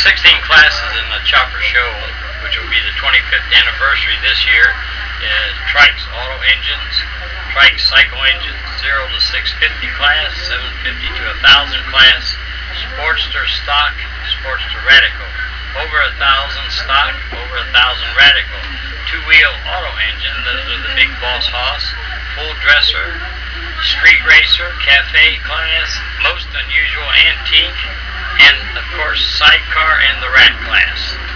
16 classes in the Chopper Show, which will be the 25th anniversary this year. Trikes Auto Engines, Trike Cycle Engines, 0 to 650 class, 750 to 1000 class, Sportster Stock, Sportster Radical, over 1000 stock, over 1000 radical, two-wheel auto engine, those are the big boss hoss, full dresser, street racer, cafe class, most unusual antique, and of course sidecar and the rat class.